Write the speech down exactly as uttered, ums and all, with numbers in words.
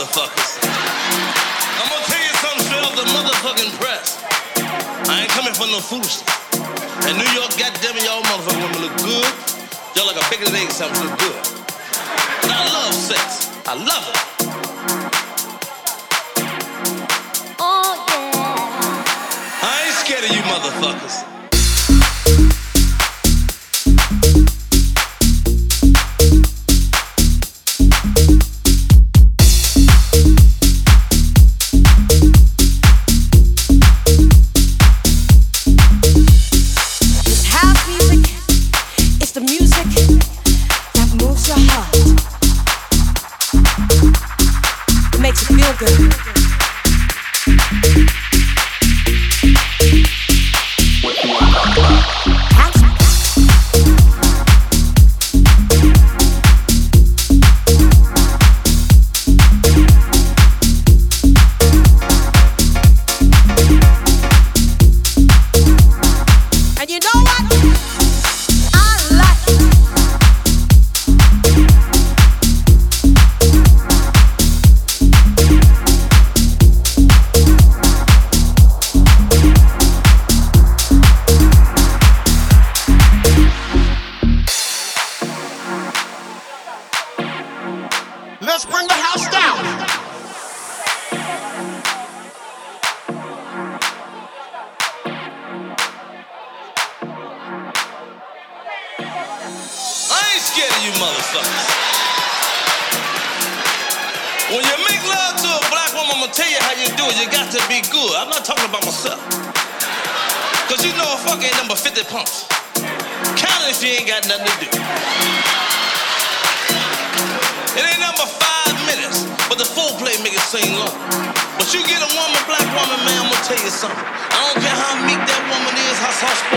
motherfuckers. I'm gonna tell you something straight off the motherfucking press. I ain't coming for no foolishness. In New York, goddammit, y'all motherfucking women look good. Y'all like a bacon and egg sandwich look good. And I love sex. I love it. Oh yeah. I ain't scared of you motherfuckers. But you get a woman, black woman, man, I'm gonna tell you something. I don't care how meek that woman is, how soft